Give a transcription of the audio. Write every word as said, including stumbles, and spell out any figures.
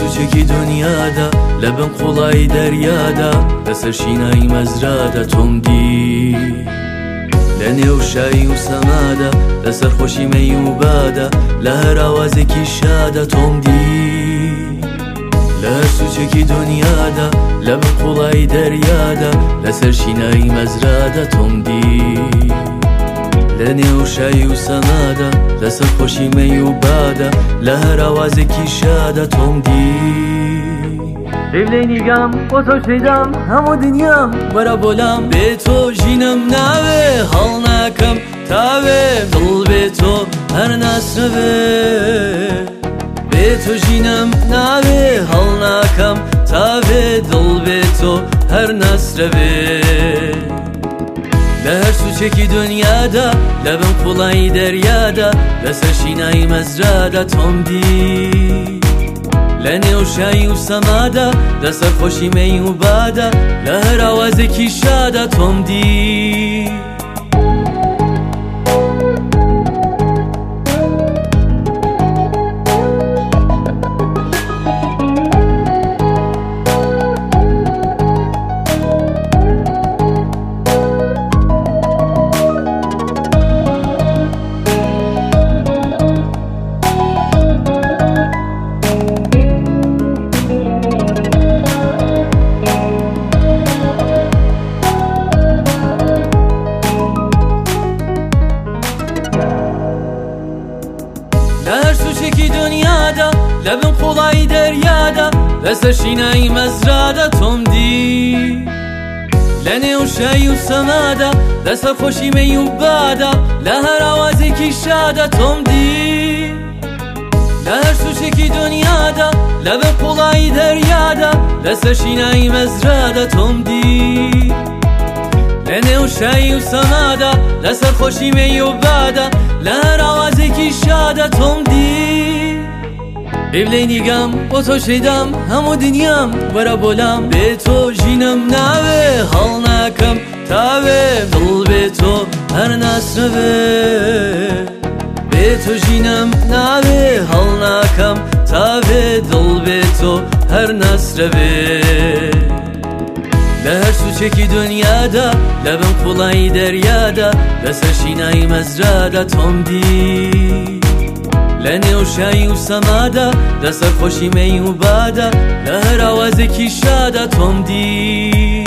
سوچێکی دنیادا لەبن قوڵایی دەریادا لەسەر شینایی مەزرادا تۆم دی لە نێو شایی و سەمادا لەسەر خۆشی مەی و بادا لە هەر ئاوازێکی شادا تۆم دی لە هەر سوچێکی دنیادا لەبن قوڵایی دەریادا لەسەر شینایی مەزرادا تۆم دی لە نێو شایی و سەمادا لەسەر خۆشی مەی و بادا لە هەر ئاوازێکی شادا تۆم دی بێ نیگام بۆ تۆ شەیدام هەموو دنیام وەرە بۆلام بێ تۆ ژینم ناوێ هەڵ ناکەم تاوێ دڵ بێ تۆ هەر ناسرەوێ بێ تۆ ژینم ناوێ هەڵ ناکەم تاوێ دڵ بێ تۆ هەر ناسرەوێ لە هەر سوچێکی دنیادا لەبن قوڵایی دەریادا لەسەر شینایی مەزرادا تۆم دی لە نێو شایی و سەمادا لەسەر خۆشی مەی و بادا لە هەر ئاوازێکی شادا تۆم دی لەهەر سوچێکی دنیادا لەبن قوڵایی دەریادا لەسەر شینایی مەزرادا تۆم دی لە نێو شایی و سەمادا لەسەر خۆشی مەی و بادا لە هەر ئاوازێکی شادا تۆم دی لەهەر سوچێکی دنیادا لەبن قوڵایی دەریادا لەسەر شینایی مەزرادا تۆم دی لە نێو شایی و سەمادا لەسەر خۆشی مەی و بادا لە هەر ئاوازێکی شادا تۆم دی بێ بلەی نیگام بۆ تۆ شەیدام هەموو دنیام وەرە بۆلام بێ تۆ ژینم ناوێ هەڵ ناکەم تاوێ دڵ بێ تۆ هەر ناسرەوێ بێ تۆ ژینم ناوێ هەڵ ناکەم تاوێ دڵ بێ تۆ هەر ناسرەوێ لە هەر سوچێکی دنیادا لەبن قوڵایی دەریادا لەسەر شینایی مەزرادا تۆم دی لە نێو شایی و سەمادا لەسەر خۆشی مەی و بادا لە هەر ئاوازێکی شادا تۆم دی